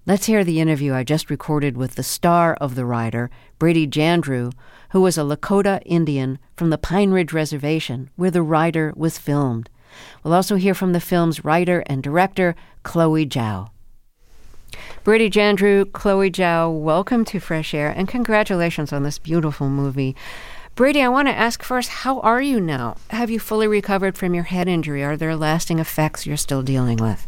Let's hear the interview I just recorded with the star of The Rider, Brady Jandrew, who was a Lakota Indian from the Pine Ridge Reservation, where The Rider was filmed. We'll also hear from the film's writer and director, Chloe Zhao. Brady Jandrew, Chloe Zhao, welcome to Fresh Air, and congratulations on this beautiful movie. Brady, I want to ask first, how are you now? Have you fully recovered from your head injury? Are there lasting effects you're still dealing with?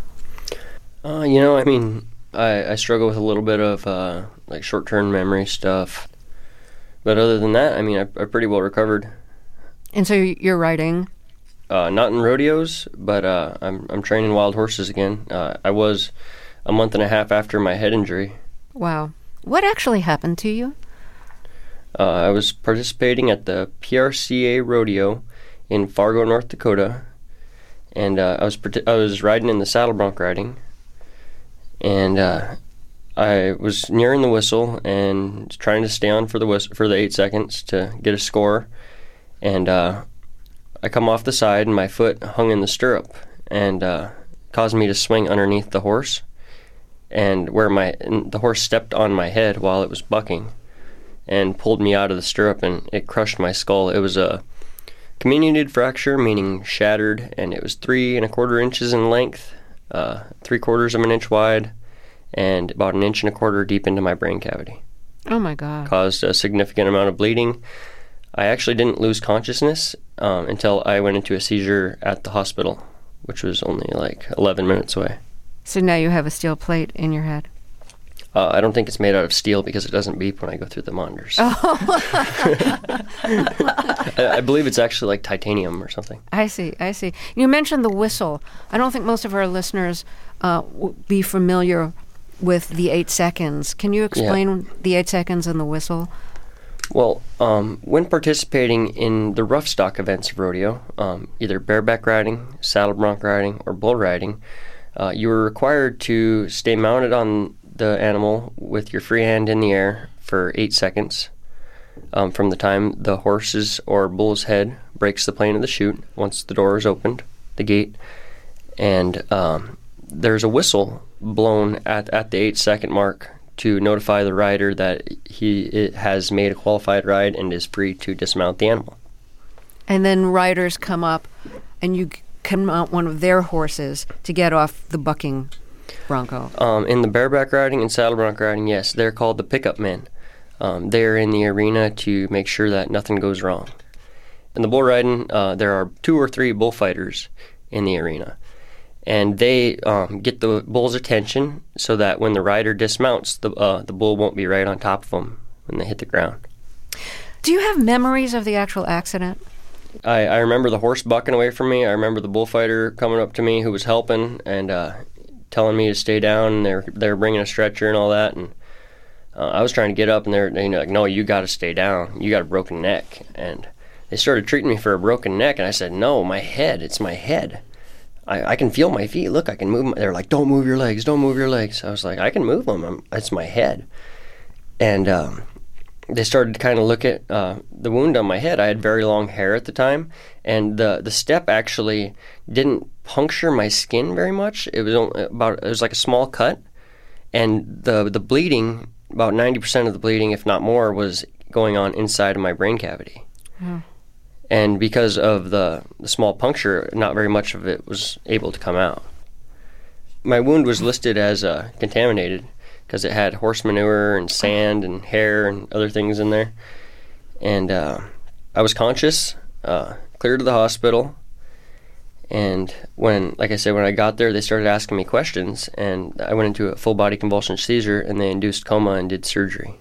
I struggle with a little bit of short-term memory stuff. But other than that, I pretty well recovered. And so you're riding? Not in rodeos, but I'm training wild horses again. I was a month and a half after my head injury. Wow. What actually happened to you? I was participating at the PRCA rodeo in Fargo, North Dakota, and I was riding in the saddle bronc riding. And I was nearing the whistle and trying to stay on for the 8 seconds to get a score. And I come off the side and my foot hung in the stirrup and caused me to swing underneath the horse. And the horse stepped on my head while it was bucking and pulled me out of the stirrup, and it crushed my skull. It was a comminuted fracture, meaning shattered, and it was 3 1/4 inches in length. 3/4 of an inch wide, and about 1 1/4 inches deep into my brain cavity. Oh my God. Caused a significant amount of bleeding. I actually didn't lose consciousness until I went into a seizure at the hospital, which was only 11 minutes away. So now you have a steel plate in your head? I don't think it's made out of steel because it doesn't beep when I go through the monitors. Oh. I believe it's actually titanium or something. I see. You mentioned the whistle. I don't think most of our listeners will be familiar with the 8 seconds. Can you explain the 8 seconds and the whistle? Well, when participating in the rough stock events of rodeo, either bareback riding, saddle bronc riding, or bull riding, you were required to stay mounted on the animal with your free hand in the air for 8 seconds from the time the horse's or bull's head breaks the plane of the chute once the door is opened, the gate, and there's a whistle blown at the 8 second mark to notify the rider that it has made a qualified ride and is free to dismount the animal. And then riders come up and you can mount one of their horses to get off the bucking bronco. In the bareback riding and saddle bronc riding, yes, they're called the pickup men. They're in the arena to make sure that nothing goes wrong. In the bull riding, there are 2 or 3 bullfighters in the arena, and they get the bull's attention so that when the rider dismounts, the bull won't be right on top of them when they hit the ground. Do you have memories of the actual accident? I remember the horse bucking away from me. I remember the bullfighter coming up to me who was helping and telling me to stay down. And they were bringing a stretcher and all that, and I was trying to get up, and they're like, "No, you got to stay down. You got a broken neck." And they started treating me for a broken neck, and I said, "No, my head. It's my head. I can feel my feet. Look, I can move." They're like, "Don't move your legs. Don't move your legs." I was like, "I can move them. It's my head." And they started to kind of look at the wound on my head. I had very long hair at the time, and the step actually didn't puncture my skin very much. It was like a small cut, and the bleeding, about 90% of the bleeding, if not more, was going on inside of my brain cavity. Mm. And because of the small puncture, not very much of it was able to come out. My wound was listed as contaminated because it had horse manure and sand and hair and other things in there. And I was conscious, cleared to the hospital. And when I got there, they started asking me questions, and I went into a full-body convulsion seizure, and they induced coma and did surgery.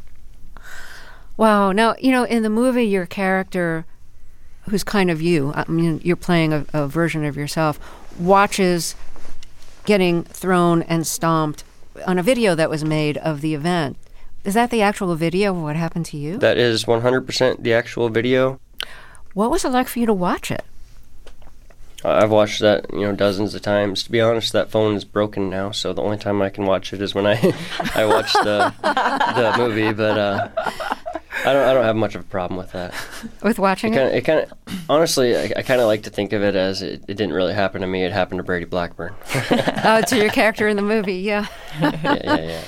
Wow. Now, in the movie, your character, who's kind of you, you're playing a version of yourself, watches getting thrown and stomped on a video that was made of the event. Is that the actual video of what happened to you? That is 100% the actual video. What was it like for you to watch it? I've watched that, dozens of times. To be honest, that phone is broken now, so the only time I can watch it is when I watch the movie. But I don't have much of a problem with that. With watching it? It kind of honestly, I kind of like to think of it as it didn't really happen to me. It happened to Brady Blackburn. Oh, to your character in the movie, yeah. Yeah.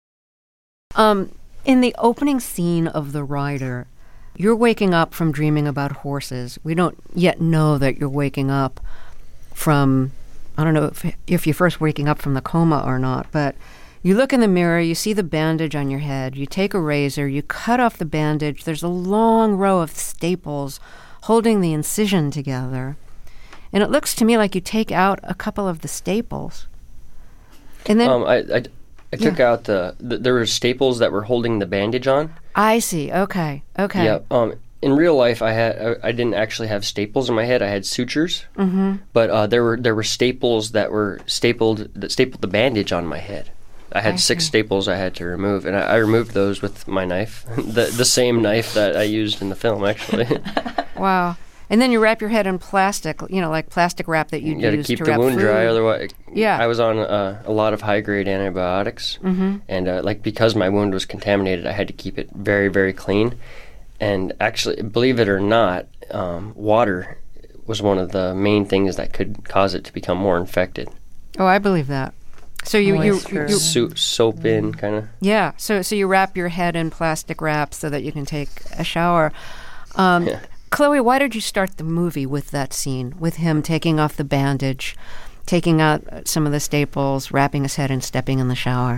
In the opening scene of The Rider, you're waking up from dreaming about horses. We don't yet know that you're waking up from, I don't know if you're first waking up from the coma or not, but you look in the mirror, you see the bandage on your head, you take a razor, you cut off the bandage, there's a long row of staples holding the incision together, and it looks to me like you take out a couple of the staples. And then I took out there were staples that were holding the bandage on. I see. Okay. Yeah. In real life, I didn't actually have staples in my head. I had sutures. Mm-hmm. But there were staples that stapled the bandage on my head. I had 6 staples I had to remove, and I removed those with my knife, the same knife that I used in the film, actually. Wow. And then you wrap your head in plastic, like plastic wrap that you'd use to wrap food. You got to keep the wound dry, otherwise. Yeah. I was on a lot of high-grade antibiotics, and because my wound was contaminated, I had to keep it very, very clean. And actually, believe it or not, water was one of the main things that could cause it to become more infected. Oh, I believe that. So you soap in, kind of. Yeah. So you wrap your head in plastic wrap so that you can take a shower. Chloe, why did you start the movie with that scene, with him taking off the bandage, taking out some of the staples, wrapping his head, and stepping in the shower?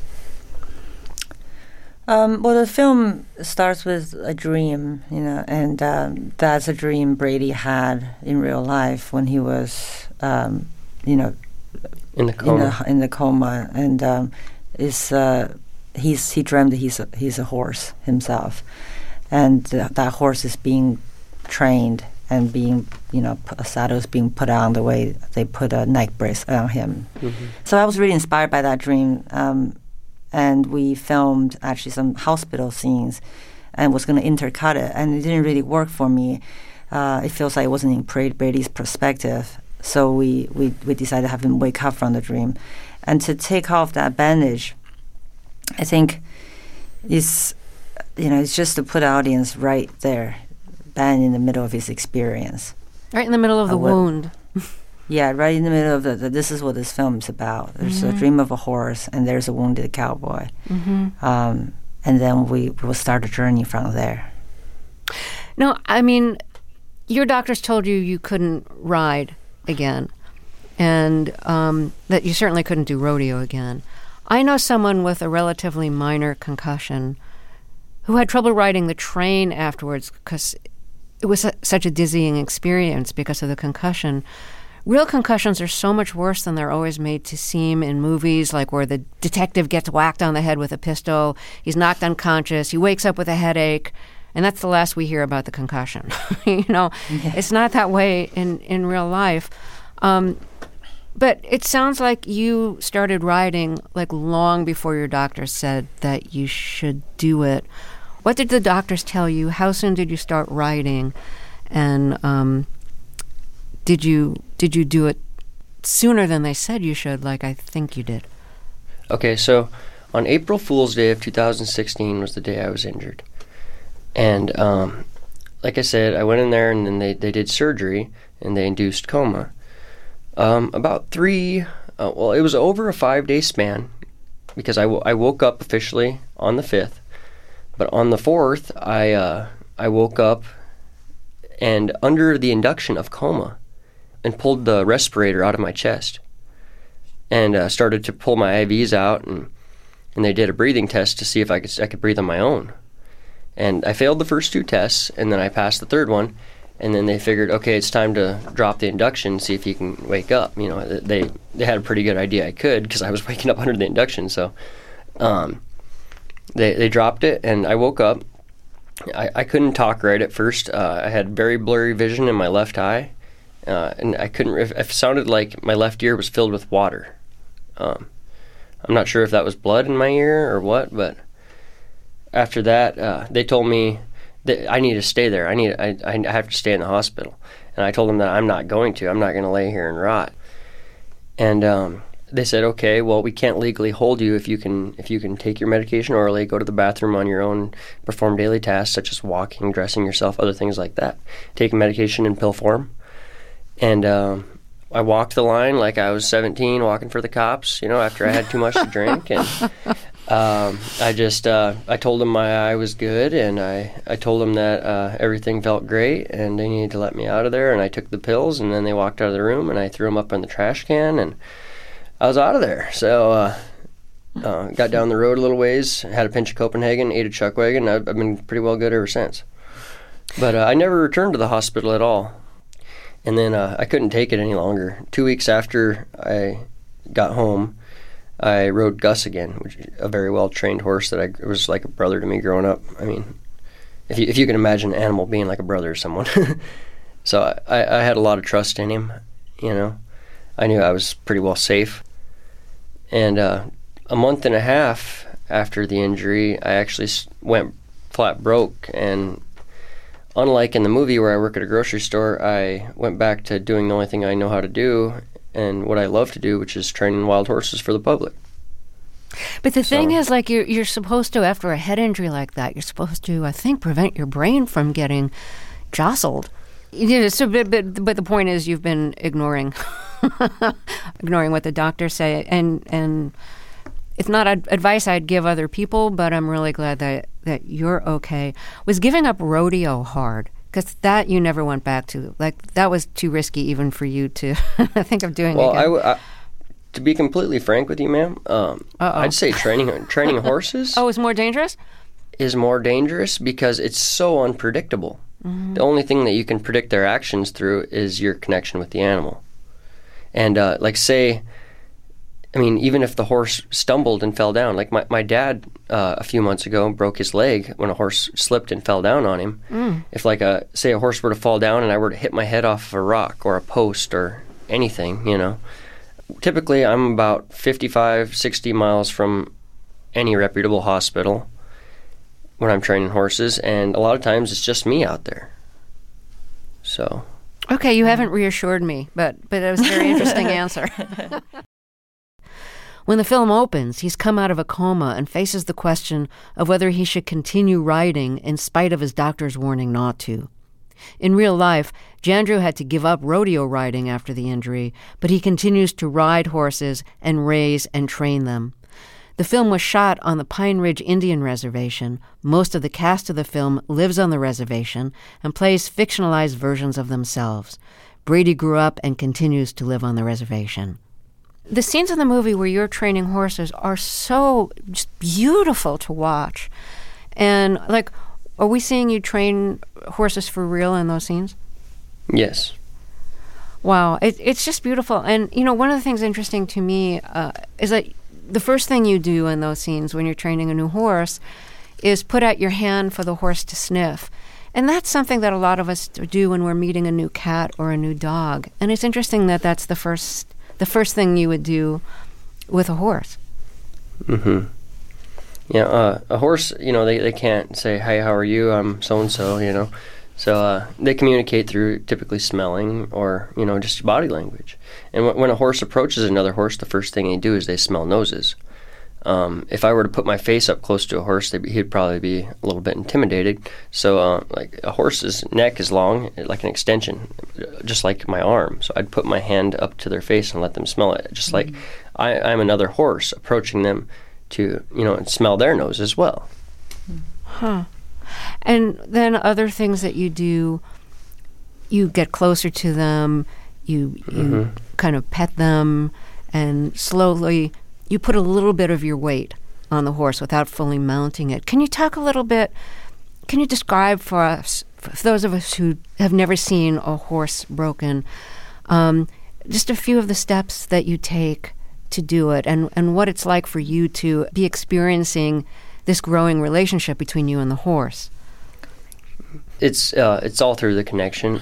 Well, the film starts with a dream, and that's a dream Brady had in real life when he was, in the coma. In the coma, and he dreamed that he's a horse himself, and that horse is being trained and being, a saddle is being put on the way they put a neck brace on him. Mm-hmm. So I was really inspired by that dream, and we filmed actually some hospital scenes, and was going to intercut it, and it didn't really work for me. It feels like it wasn't in Brady's perspective. So we decided to have him wake up from the dream. And to take off that bandage, I think it's just to put the audience right there, bang in the middle of his experience. Right in the middle of the wound. Yeah, right in the middle of this is what this film is about. There's a dream of a horse, and there's a wounded cowboy. Mm-hmm. And then we will start a journey from there. No, I mean, your doctors told you couldn't ride again, and that you certainly couldn't do rodeo again. I know someone with a relatively minor concussion who had trouble riding the train afterwards because it was such a dizzying experience because of the concussion. Real concussions are so much worse than they're always made to seem in movies, like where the detective gets whacked on the head with a pistol, he's knocked unconscious, he wakes up with a headache, and that's the last we hear about the concussion. It's not that way in real life. But it sounds like you started riding like long before your doctor said that you should do it. What did the doctors tell you? How soon did you start riding? And did you do it sooner than they said you should, like I think you did? Okay, so on April Fool's Day of 2016 was the day I was injured. And like I said, I went in there and then they did surgery and they induced coma. About it was over a 5-day span because I woke up officially on the 5th. But on the 4th, I woke up and under the induction of coma and pulled the respirator out of my chest and started to pull my IVs out and they did a breathing test to see if I could breathe on my own. And I failed the first 2 tests, and then I passed the 3rd one, and then they figured, okay, it's time to drop the induction, see if you can wake up. They had a pretty good idea I could because I was waking up under the induction. So they dropped it, and I woke up. I couldn't talk right at first. I had very blurry vision in my left eye, and I couldn't. It sounded like my left ear was filled with water. I'm not sure if that was blood in my ear or what, but after that, they told me that I need to stay there. I have to stay in the hospital. And I told them that I'm not going to. I'm not going to lay here and rot. And they said, okay, well, we can't legally hold you if you can take your medication orally, go to the bathroom on your own, perform daily tasks such as walking, dressing yourself, other things like that. Taking medication in pill form. And I walked the line like I was 17 walking for the cops, after I had too much to drink. And I told them my eye was good, and I told them that everything felt great and they needed to let me out of there. And I took the pills, and then they walked out of the room, and I threw them up in the trash can, and I was out of there. So got down the road a little ways, had a pinch of Copenhagen, ate a chuck wagon. I've been pretty well good ever since. But I never returned to the hospital at all. And then I couldn't take it any longer. 2 weeks after I got home, I rode Gus again, which is a very well-trained horse that was like a brother to me growing up. I mean, if you can imagine an animal being like a brother to someone. So I had a lot of trust in him, I knew I was pretty well safe. And a month and a half after the injury, I actually went flat broke. And unlike in the movie where I work at a grocery store, I went back to doing the only thing I know how to do and what I love to do, which is training wild horses for the public. But the thing is, like, you're supposed to, after a head injury like that, you're supposed to, I think, prevent your brain from getting jostled. But the point is, you've been ignoring what the doctors say, and it's not advice I'd give other people, but I'm really glad that you're okay. Was giving up rodeo hard? Because that you never went back to. Like, that was too risky even for you to think of doing again. Well, to be completely frank with you, ma'am, I'd say training horses is more dangerous? Is more dangerous because it's so unpredictable. Mm-hmm. The only thing that you can predict their actions through is your connection with the animal. And even if the horse stumbled and fell down, like my dad a few months ago broke his leg when a horse slipped and fell down on him. Mm. If say a horse were to fall down and I were to hit my head off of a rock or a post or anything, typically I'm about 55, 60 miles from any reputable hospital when I'm training horses, and a lot of times it's just me out there. So. Okay, you haven't reassured me, but it was a very interesting answer. When the film opens, he's come out of a coma and faces the question of whether he should continue riding in spite of his doctor's warning not to. In real life, Jandreau had to give up rodeo riding after the injury, but he continues to ride horses and raise and train them. The film was shot on the Pine Ridge Indian Reservation. Most of the cast of the film lives on the reservation and plays fictionalized versions of themselves. Brady grew up and continues to live on the reservation. The scenes in the movie where you're training horses are so just beautiful to watch. And, are we seeing you train horses for real in those scenes? Yes. Wow. It's just beautiful. And, one of the things interesting to me is that the first thing you do in those scenes when you're training a new horse is put out your hand for the horse to sniff. And that's something that a lot of us do when we're meeting a new cat or a new dog. And it's interesting that that's the first thing you would do with a horse. Mm-hmm. Yeah, a horse, they can't say, "Hi, how are you? I'm so-and-so," So they communicate through typically smelling or, just body language. And when a horse approaches another horse, the first thing they do is they smell noses. If I were to put my face up close to a horse, he'd probably be a little bit intimidated. So, a horse's neck is long, like an extension, just like my arm. So I'd put my hand up to their face and let them smell it, just like I'm another horse approaching them to, and smell their nose as well. Huh. And then other things that you do, you get closer to them, you kind of pet them, and slowly you put a little bit of your weight on the horse without fully mounting it. Can you talk a little bit, can you describe for us, for those of us who have never seen a horse broken, just a few of the steps that you take to do it and what it's like for you to be experiencing this growing relationship between you and the horse? It's all through the connection.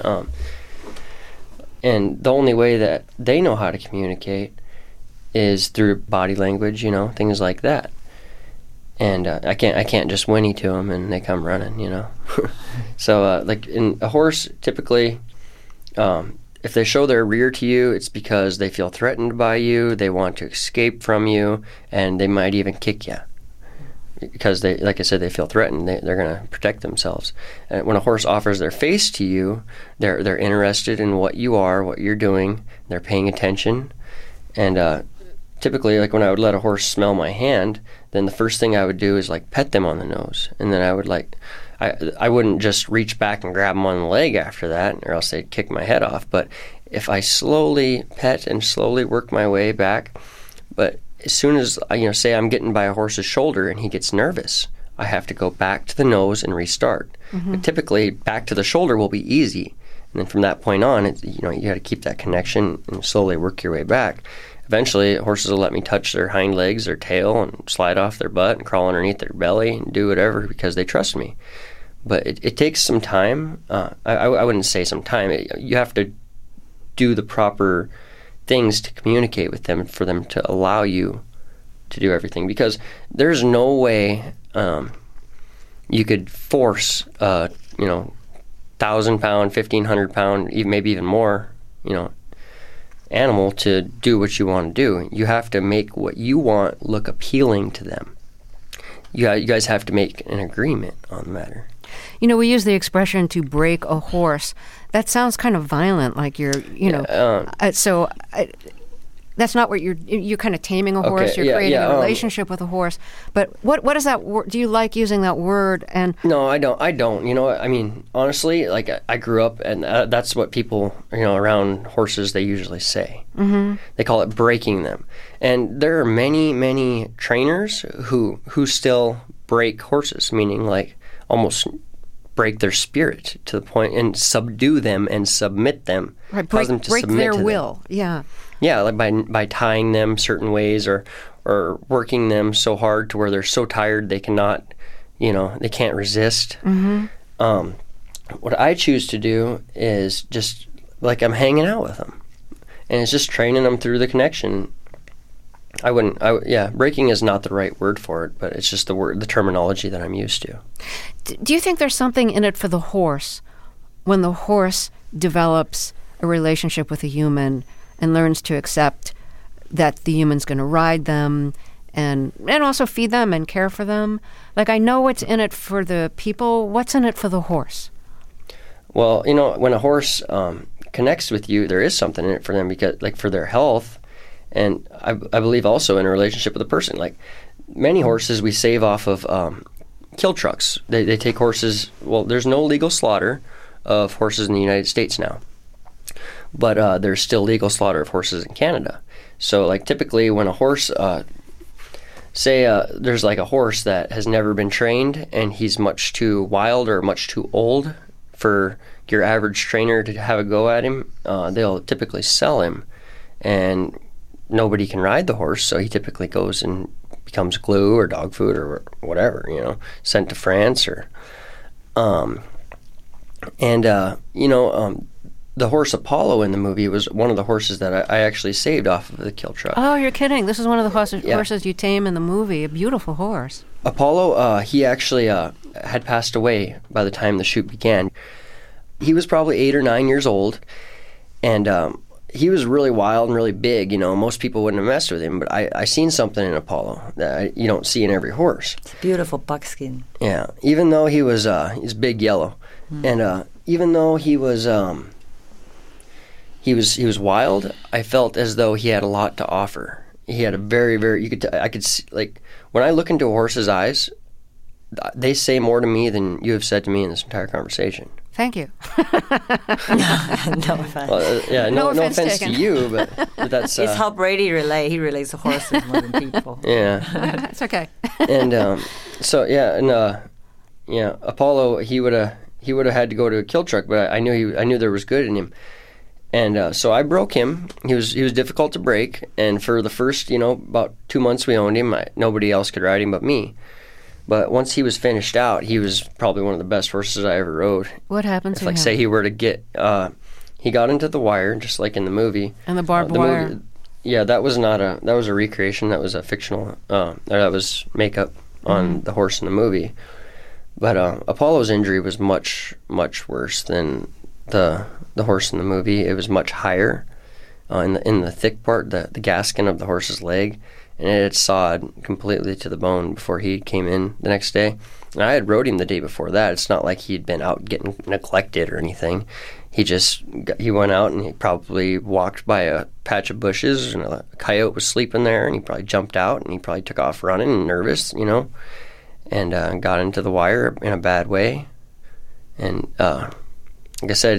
And the only way that they know how to communicate is through body language, things like that. And I can't just whinny to them and they come running, So in a horse, typically, if they show their rear to you, it's because they feel threatened by you, they want to escape from you, and they might even kick you. Because they, like I said, they feel threatened. They're going to protect themselves. And when a horse offers their face to you, they're interested in what you are, what you're doing. They're paying attention. And typically, like when I would let a horse smell my hand, then the first thing I would do is like pet them on the nose, and then I would like, I wouldn't just reach back and grab them on the leg after that, or else they'd kick my head off. But if I slowly pet and slowly work my way back, but as soon as, say I'm getting by a horse's shoulder and he gets nervous, I have to go back to the nose and restart. But typically, back to the shoulder will be easy. And then from that point on, you got to keep that connection and slowly work your way back. Eventually, horses will let me touch their hind legs, their tail, and slide off their butt and crawl underneath their belly and do whatever because they trust me. But it takes some time. I wouldn't say some time. You have to do the proper things to communicate with them for them to allow you to do everything. Because there's no way you could force 1,000-pound, 1,500-pound, maybe even more, animal to do what you want to do. You have to make what you want look appealing to them. You guys have to make an agreement on the matter. We use the expression to break a horse. That sounds kind of violent, like you're, that's not what you're kind of taming a horse. Okay, you're creating a relationship with a horse. But what is that word? Do you like using that word? And no, I don't. I mean, honestly, like I grew up, and that's what people, around horses, they usually say. Mm-hmm. They call it breaking them. And there are many, many trainers who still break horses, meaning like almost break their spirit to the point and subdue them and submit them. Right, cause them to break submit their to will. Them. Yeah. Yeah, like by tying them certain ways or working them so hard to where they're so tired they cannot, they can't resist. Mm-hmm. What I choose to do is just like I'm hanging out with them, and it's just training them through the connection. Breaking is not the right word for it, but it's just the terminology that I'm used to. Do you think there's something in it for the horse when the horse develops a relationship with a human and learns to accept that the human's going to ride them and also feed them and care for them? Like, I know what's in it for the people. What's in it for the horse? Well, when a horse connects with you, there is something in it for them because, like, for their health. And I believe also in a relationship with a person. Like many horses we save off of kill trucks. They take horses. Well, there's no legal slaughter of horses in the United States now. But there's still legal slaughter of horses in Canada. So like typically when a horse, there's like a horse that has never been trained and he's much too wild or much too old for your average trainer to have a go at him, they'll typically sell him. And nobody can ride the horse, so he typically goes and becomes glue or dog food or whatever, sent to France or, the horse Apollo in the movie was one of the horses that I actually saved off of the kill truck. Oh, you're kidding. This is one of the horses you tame in the movie. A beautiful horse. Apollo, he actually had passed away by the time the shoot began. He was probably 8 or 9 years old, and he was really wild and really big. Most people wouldn't have messed with him, but I seen something in Apollo that you don't see in every horse. It's beautiful buckskin. Yeah, even though he was he's big yellow, and even though he was wild, I felt as though he had a lot to offer. He had a very, very I could see, like when I look into a horse's eyes, they say more to me than you have said to me in this entire conversation. Thank you. No offense. Well, no offense to you, but that's... It's how Brady relates. He relates to horses more than people. Yeah. It's okay. And Apollo, he would have had to go to a kill truck, but I knew there was good in him. And so I broke him. He was difficult to break, and for the first, about 2 months we owned him, nobody else could ride him but me. But once he was finished out, he was probably one of the best horses I ever rode. What happened to him? Like, say he were to get, he got into the wire, just like in the movie. And the barbed wire. Movie, yeah, that was a recreation. That was a fictional, that was makeup on the horse in the movie. But Apollo's injury was much, much worse than the horse in the movie, it was much higher in the thick part, the gaskin of the horse's leg, and it had sawed completely to the bone before he came in the next day. And I had rode him the day before that. It's not like he'd been out getting neglected or anything. He went out and he probably walked by a patch of bushes and a coyote was sleeping there, and he probably jumped out and he probably took off running and nervous, and got into the wire in a bad way. And like I said,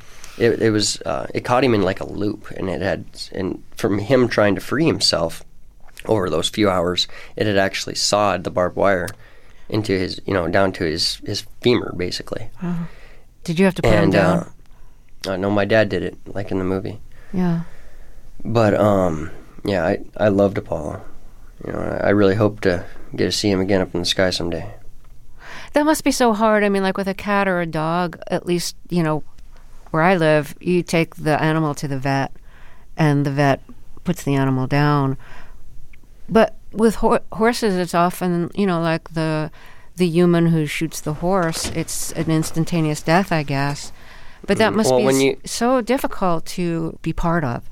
it caught him in like a loop, and from him trying to free himself over those few hours, it had actually sawed the barbed wire into his, down to his femur, basically. Oh. Did you have to put him down? No, my dad did it, like in the movie. Yeah. But, I loved Apollo. I really hope to get to see him again up in the sky someday. That must be so hard. I mean, like with a cat or a dog, at least, where I live, you take the animal to the vet, and the vet puts the animal down. But with horses, it's often, like the human who shoots the horse, it's an instantaneous death, I guess. But that must be so difficult to be part of.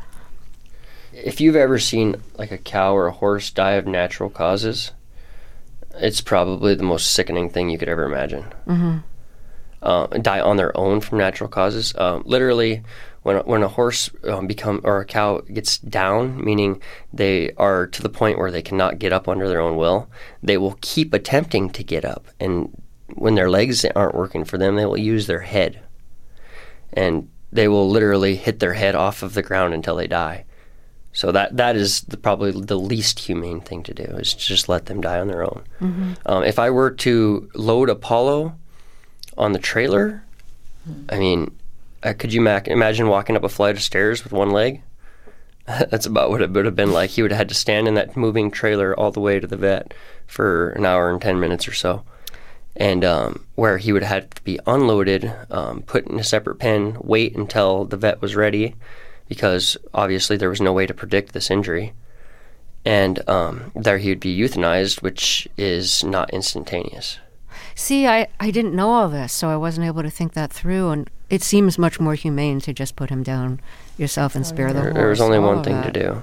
If you've ever seen like a cow or a horse die of natural causes, it's probably the most sickening thing you could ever imagine. Mm-hmm. Die on their own from natural causes. Literally, when a horse or a cow gets down, meaning they are to the point where they cannot get up under their own will, they will keep attempting to get up. And when their legs aren't working for them, they will use their head. And they will literally hit their head off of the ground until they die. So that is probably the least humane thing to do, is to just let them die on their own. Mm-hmm. If I were to load Apollo on the trailer, I mean, could you imagine walking up a flight of stairs with one leg? That's about what it would have been like. He would have had to stand in that moving trailer all the way to the vet for an hour and 10 minutes or so. And where he would have had to be unloaded, put in a separate pen, wait until the vet was ready, because obviously there was no way to predict this injury. And there he would be euthanized, which is not instantaneous. See, I didn't know all this, so I wasn't able to think that through, and it seems much more humane to just put him down yourself and spare the horse. There was only one thing to do.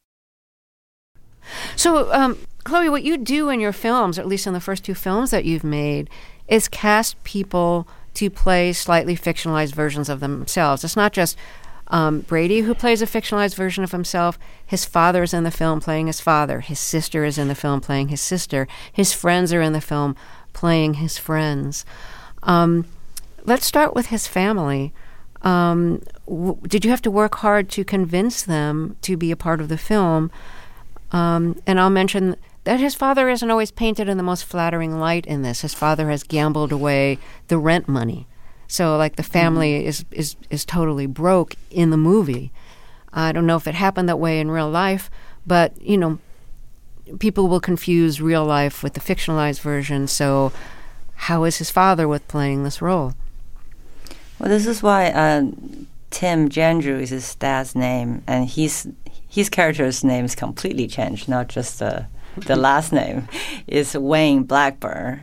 So, Chloe, what you do in your films, or at least in the first two films that you've made, is cast people to play slightly fictionalized versions of themselves. It's not just Brady who plays a fictionalized version of himself. His father is in the film playing his father. His sister is in the film playing his sister. His friends are in the film playing his friends. Let's start with his family. Did you have to work hard to convince them to be a part of the film? And I'll mention that his father isn't always painted in the most flattering light in this. His father has gambled away the rent money. So, like, the family is totally broke in the movie. I don't know if it happened that way in real life, but, people will confuse real life with the fictionalized version. So how is his father with playing this role? Well, this is why Tim Jandrew is his dad's name, and his character's name is completely changed, not just the last name. It's Wayne Blackburn.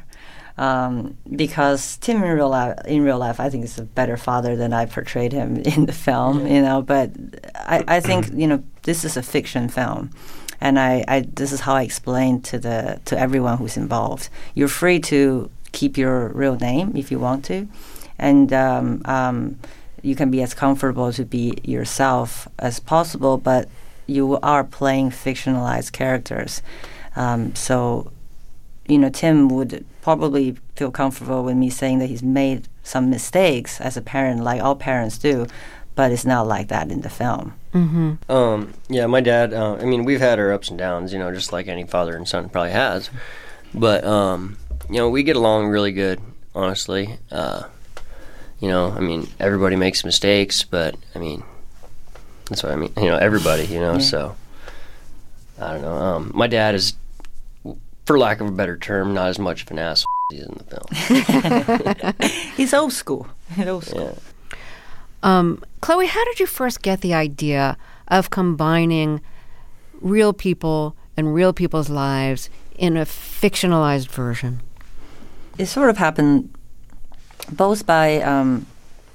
Because Tim in real life, I think is a better father than I portrayed him in the film, But I think this is a fiction film, and this is how I explain to everyone who's involved. You're free to keep your real name if you want to, and you can be as comfortable to be yourself as possible, but you are playing fictionalized characters, so. Tim would probably feel comfortable with me saying that he's made some mistakes as a parent, like all parents do, but it's not like that in the film. Mm-hmm. Yeah, my dad, we've had our ups and downs, just like any father and son probably has. But, we get along really good, honestly. Everybody makes mistakes, but, that's what I mean. Everybody, Yeah. So, I don't know. My dad is, for lack of a better term, not as much of an asshole as he's in the film. He's old school. Yeah. Chloe, how did you first get the idea of combining real people and real people's lives in a fictionalized version? It sort of happened both by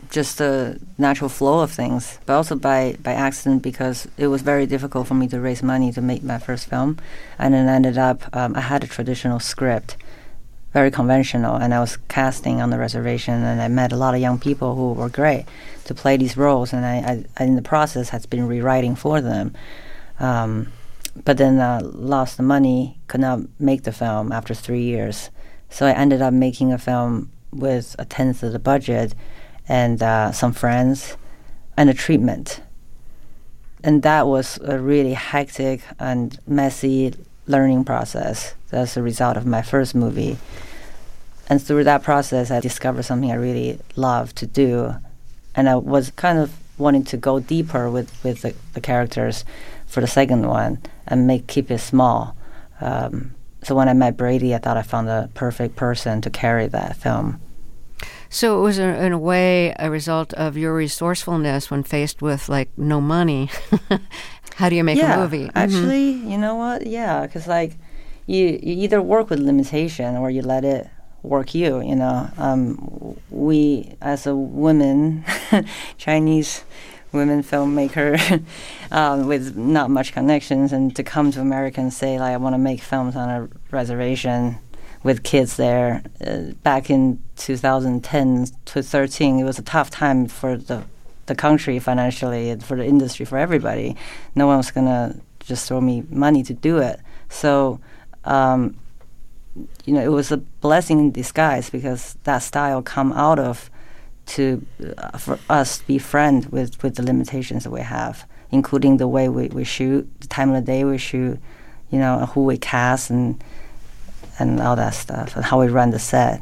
just the natural flow of things, but also by accident because it was very difficult for me to raise money to make my first film. And then I ended up, I had a traditional script, very conventional, and I was casting on the reservation, and I met a lot of young people who were great to play these roles, and I in the process has been rewriting for them. But then lost the money, could not make the film after 3 years. So I ended up making a film with a tenth of the budget and some friends and a treatment. And that was a really hectic and messy learning process. That's the result of my first movie. And through that process, I discovered something I really love to do. And I was kind of wanting to go deeper with the characters for the second one and keep it small. So when I met Brady, I thought I found the perfect person to carry that film. So it was, in a way, a result of your resourcefulness when faced with, like, no money. How do you make a movie? Actually, you know what? Yeah, because, like, you either work with limitation or you let it work you, you know. We, as a woman, Chinese women filmmaker with not much connections, and to come to America and say, like, I want to make films on a reservation with kids there. Back in 2010 to 13, it was a tough time for the country financially, and for the industry, for everybody. No one was going to just throw me money to do it. So, you know, it was a blessing in disguise because that style come out of for us to be friends with the limitations that we have, including the way we shoot, the time of the day we shoot, you know, who we cast and all that stuff, and how we run the set.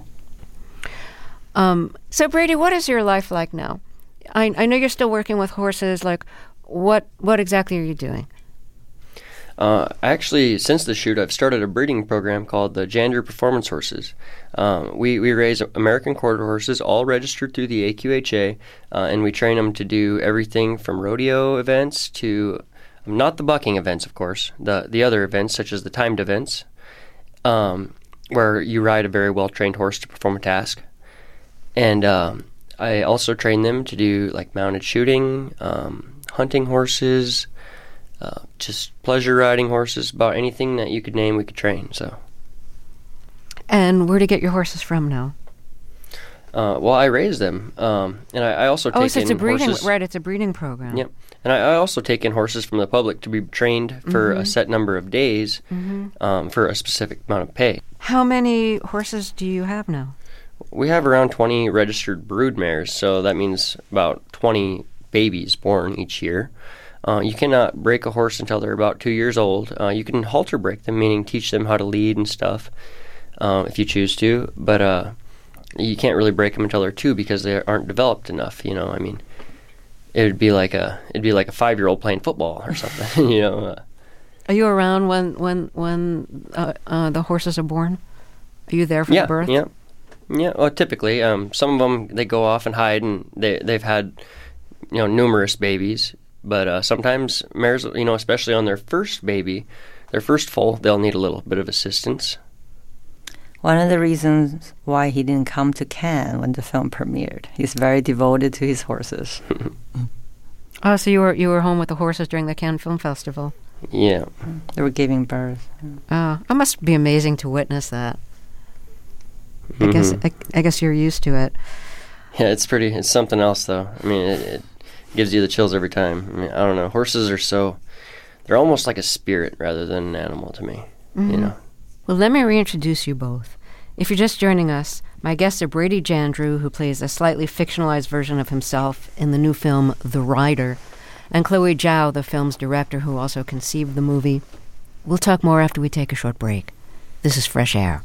So Brady, what is your life like now? I know you're still working with horses. Like, what exactly are you doing? Actually, since the shoot, I've started a breeding program called the Jandreau Performance Horses. We raise American quarter horses, all registered through the AQHA, and we train them to do everything from rodeo events to, not the bucking events, of course, the other events, such as the timed events, where you ride a very well-trained horse to perform a task. And I also train them to do, like, mounted shooting, hunting horses, just pleasure riding horses, about anything that you could name we could train. So. And where do you get your horses from now? Well, I raise them, and I also take so it's in a breeding, horses. right? It's a breeding program. Yep, and I also take in horses from the public to be trained for a set number of days, for a specific amount of pay. How many horses do you have now? We have around 20 registered brood mares, so that means about 20 babies born each year. You cannot break a horse until they're about 2 years old. You can halter break them, meaning teach them how to lead and stuff, if you choose to. But you can't really break them until they're 2 because they aren't developed enough. You know, I mean, it'd be like a 5-year-old playing football or something. You know. Are you around when the horses are born? Are you there for the birth? Yeah. Well, typically, some of them they go off and hide, and they've had, you know, numerous babies. But sometimes mares, you know, especially on their first baby, their first foal, they'll need a little bit of assistance. One of the reasons why he didn't come to Cannes when the film premiered, he's very devoted to his horses. Oh, so you were home with the horses during the Cannes Film Festival? Yeah. They were giving birth. Oh, it must be amazing to witness that. I guess you're used to it. Yeah, it's something else, though. I mean, it gives you the chills every time. I mean, I don't know. Horses are they're almost like a spirit rather than an animal to me, you know. Well, let me reintroduce you both. If you're just joining us, my guests are Brady Jandreau, who plays a slightly fictionalized version of himself in the new film The Rider, and Chloe Zhao, the film's director, who also conceived the movie. We'll talk more after we take a short break. This is Fresh Air.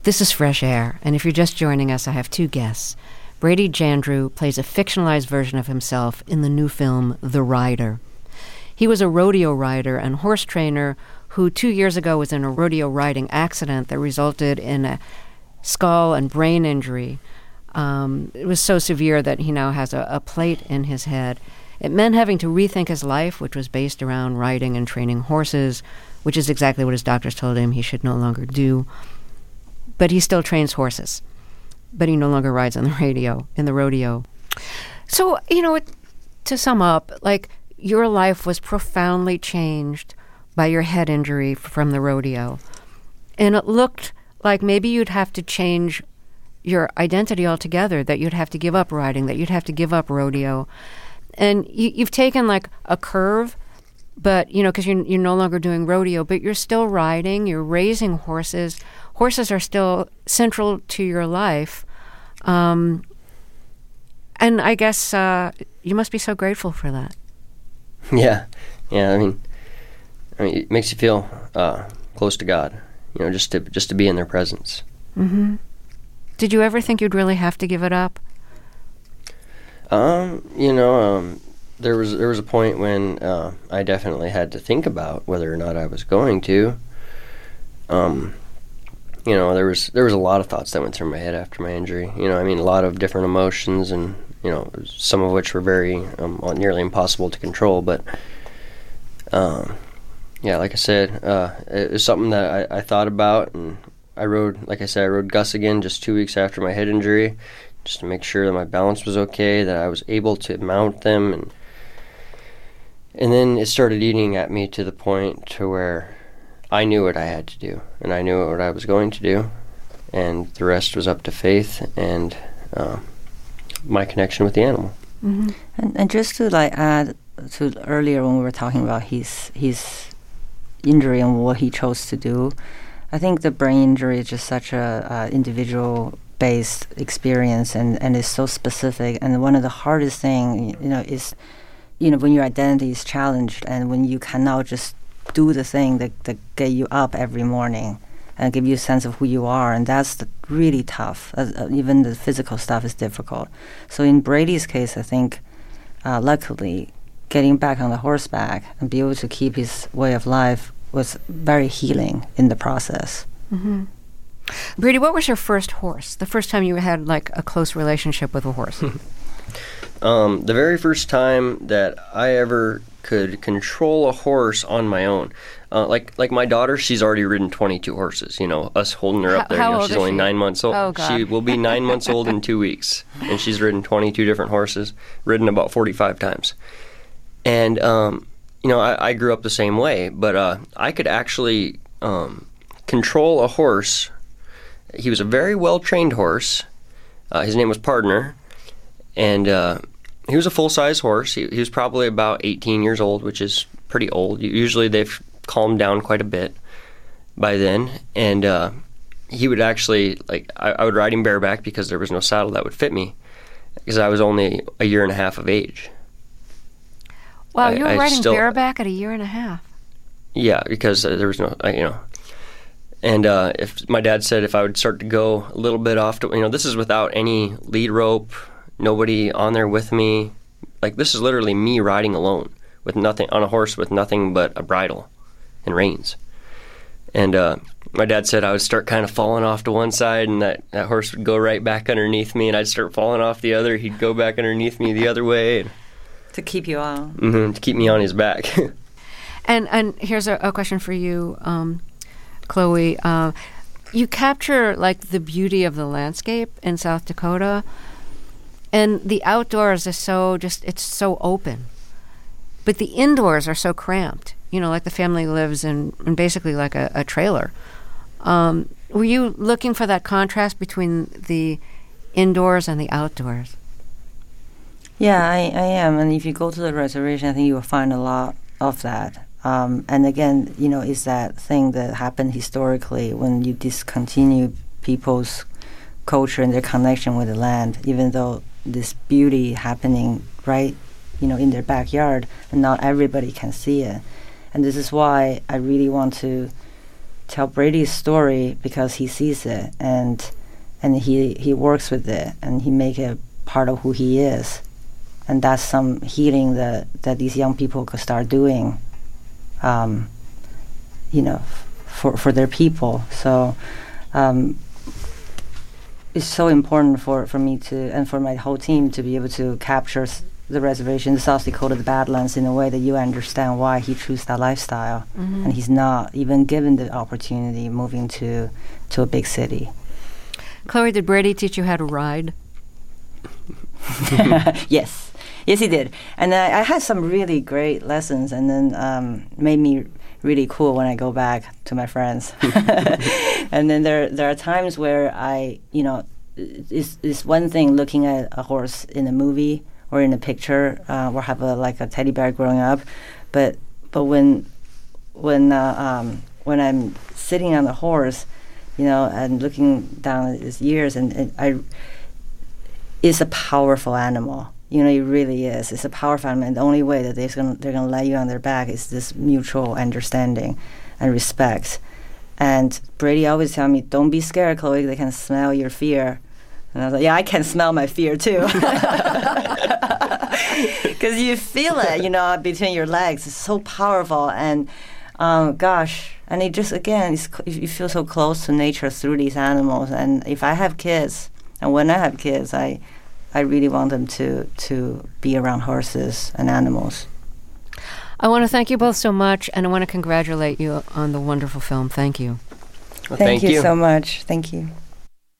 This is Fresh Air, and if you're just joining us, I have two guests. Brady Jandreau plays a fictionalized version of himself in the new film, The Rider. He was a rodeo rider and horse trainer who 2 years ago was in a rodeo riding accident that resulted in a skull and brain injury. It was so severe that he now has a plate in his head. It meant having to rethink his life, which was based around riding and training horses, which is exactly what his doctors told him he should no longer do. But he still trains horses. But he no longer rides on in the rodeo. So, to sum up, your life was profoundly changed by your head injury from the rodeo. And it looked like maybe you'd have to change your identity altogether, that you'd have to give up riding, that you'd have to give up rodeo. And you've taken a curve, but, because you're no longer doing rodeo, but you're still riding, you're raising horses. Horses are still central to your life. And I guess you must be so grateful for that. Yeah. I mean, it makes you feel close to God, just to be in their presence. Mm-hmm. Did you ever think you'd really have to give it up? There was a point when I definitely had to think about whether or not I was going to. There was a lot of thoughts that went through my head after my injury. A lot of different emotions, and some of which were very nearly impossible to control. But like I said, it was something that I thought about, and I rode Gus again just 2 weeks after my head injury, just to make sure that my balance was okay, that I was able to mount them, and then it started eating at me to the point to where I knew what I had to do, and I knew what I was going to do, and the rest was up to faith and my connection with the animal. Mm-hmm. And just to add to earlier when we were talking about his injury and what he chose to do, I think the brain injury is just such a individual-based experience, and is so specific. And one of the hardest thing, is when your identity is challenged, and when you cannot just do the thing that get you up every morning and give you a sense of who you are, and that's really tough. Even the physical stuff is difficult. So in Brady's case, I think, luckily, getting back on the horseback and be able to keep his way of life was very healing in the process. Mm-hmm. Brady, what was your first horse? The first time you had a close relationship with a horse? The very first time that I ever could control a horse on my own. Like my daughter, she's already ridden 22 horses, us holding her up there. How old she's is only she? 9 months old. Oh, God. She will be 9 months old in 2 weeks. And she's ridden 22 different horses, ridden about 45 times. And, I grew up the same way, but I could actually control a horse. He was a very well-trained horse. His name was Pardner. And he was a full-size horse. He was probably about 18 years old, which is pretty old. Usually they've calmed down quite a bit by then. And he would actually, I would ride him bareback because there was no saddle that would fit me, because I was only a year and a half of age. Wow, you were riding bareback at a year and a half. Yeah, because there was no, And if my dad said if I would start to go a little bit off to, this is without any lead rope, nobody on there with me. This is literally me riding alone with nothing on a horse with nothing but a bridle and reins. And my dad said I would start kind of falling off to one side, and that horse would go right back underneath me, and I'd start falling off the other. He'd go back underneath me the other way. To keep you on. Mm-hmm, to keep me on his back. And here's a question for you, Chloe. You capture the beauty of the landscape in South Dakota, and the outdoors is it's so open. But the indoors are so cramped. The family lives in basically a trailer. Were you looking for that contrast between the indoors and the outdoors? Yeah, I am. And if you go to the reservation, I think you will find a lot of that. And again, it's that thing that happened historically when you discontinue people's culture and their connection with the land, even though this beauty happening right, in their backyard, and not everybody can see it. And this is why I really want to tell Brady's story because he sees it and he works with it and he make it part of who he is, and that's some healing that these young people could start doing, for their people. So it's so important for me to, and for my whole team, to be able to capture the reservation, the South Dakota, the Badlands, in a way that you understand why he chose that lifestyle, and he's not even given the opportunity moving to a big city. Chloe, did Brady teach you how to ride? Yes, he did, and I had some really great lessons, and then made me really cool when I go back to my friends. And then there are times where it's one thing looking at a horse in a movie or in a picture, or have a teddy bear growing up, but when I'm sitting on the horse, and looking down at his ears, it's a powerful animal. It really is. It's a powerful animal, and the only way that they're gonna lay you on their back is this mutual understanding and respect. And Brady always tell me, "Don't be scared, Chloe. They can smell your fear." And I was like, "Yeah, I can smell my fear too," because you feel it, between your legs. It's so powerful, and gosh, and it just you feel so close to nature through these animals. And if I have kids, and when I have kids, I really want them to be around horses and animals. I want to thank you both so much, and I want to congratulate you on the wonderful film. Thank you. Well, thank you so much. Thank you.